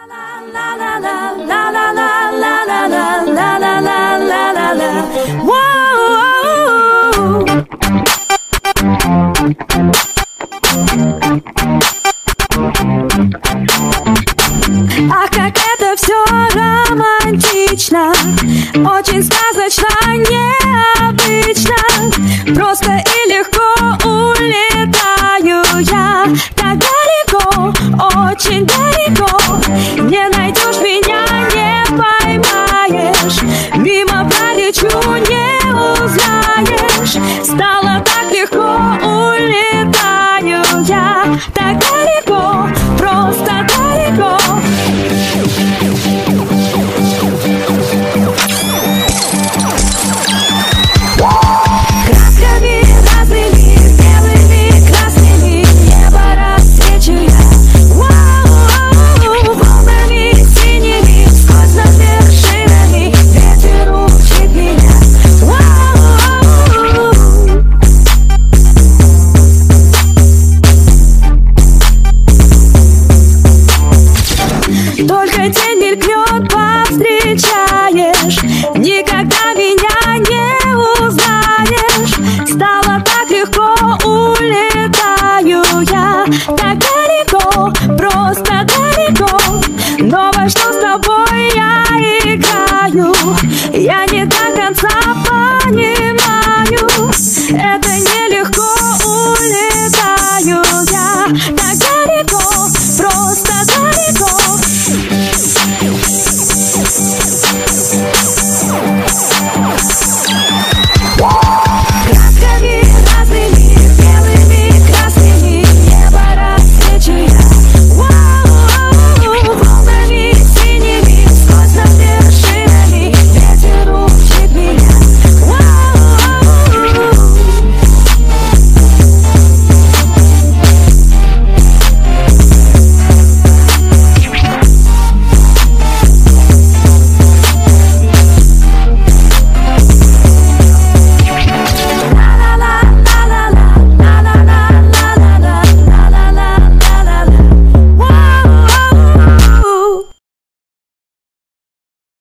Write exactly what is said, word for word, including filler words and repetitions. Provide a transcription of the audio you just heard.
Ах, как это все романтично, очень сказочно, необычно. Просто и легко улетаю я так далеко, очень далеко. Не найдешь меня, не поймаешь, мимо пролечу, не узнаешь. Стало так легко, улетаю я так далеко, просто далеко. Красками разными, белыми, красными, небо рассвечу я. Вау, волнами синими, сквозь над вершинами, ветер учит меня. Вау. Только тень мелькнет по